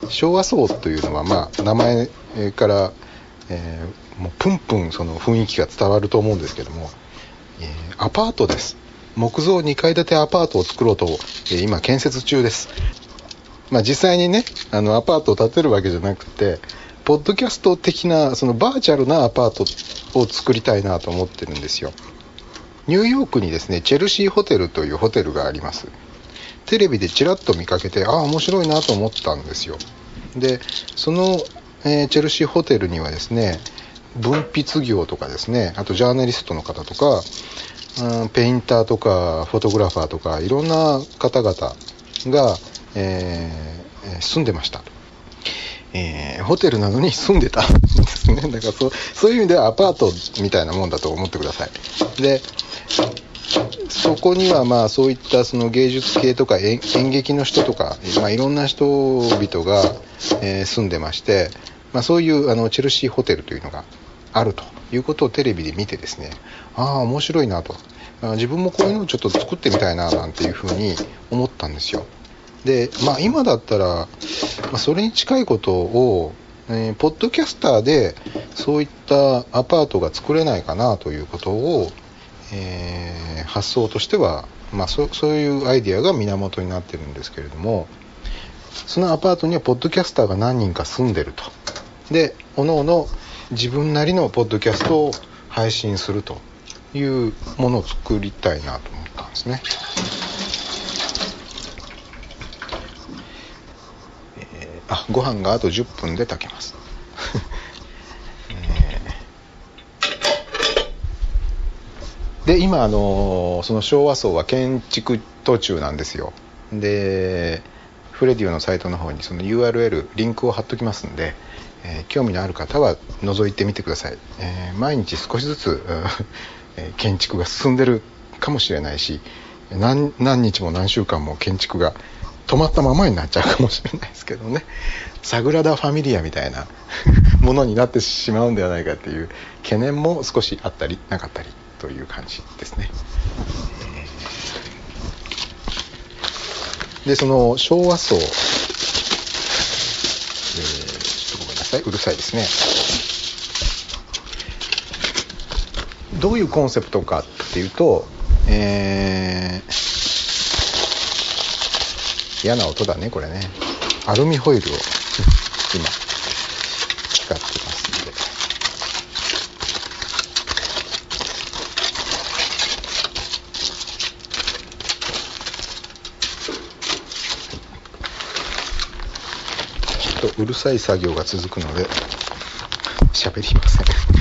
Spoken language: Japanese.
昭和層というのは、名前から、もうプンプンその雰囲気が伝わると思うんですけども、アパートです。木造2階建てアパートを作ろうと、今建設中です。実際にね、アパートを建てるわけじゃなくて、ポッドキャスト的なそのバーチャルなアパートを作りたいなと思ってるんですよ。ニューヨークにですね、チェルシーホテルというホテルがあります。テレビでちらっと見かけて、面白いなと思ったんですよ。で、その、チェルシーホテルにはですね、文筆業とかですね、あとジャーナリストの方とか、ペインターとかフォトグラファーとかいろんな方々が、住んでました。ホテルなのに住んでたんですね。だからそういう意味ではアパートみたいなもんだと思ってください。で、そこにはそういったその芸術系とか演劇の人とか、いろんな人々が、住んでまして、そういうチェルシーホテルというのがあるということをテレビで見てですね、面白いなと、自分もこういうのをちょっと作ってみたいななんていうふうに思ったんですよ。で、今だったら、それに近いことを、ポッドキャスターでそういったアパートが作れないかなということを、発想としては、そういうアイデアが源になってるんですけれども、そのアパートにはポッドキャスターが何人か住んでると。で、おのおの自分なりのポッドキャストを配信するというものを作りたいなと思ったんですね。ご飯があと10分で炊けます。で、今その昭和層は建築途中なんですよ。で、フレディオのサイトの方にその URL リンクを貼っときますんで、興味のある方は覗いてみてください。毎日少しずつ建築が進んでるかもしれないし、何日も何週間も建築が止まったままになっちゃうかもしれないですけどね、サグラダ・ファミリアみたいなものになってしまうんではないかっていう懸念も少しあったりなかったりという感じですね。で、その昭和層、ちょっとごめんなさい、うるさいですね。どういうコンセプトかっていうと、嫌な音だねこれね。アルミホイルを今使ってますので、ちょっとうるさい作業が続くので喋りません。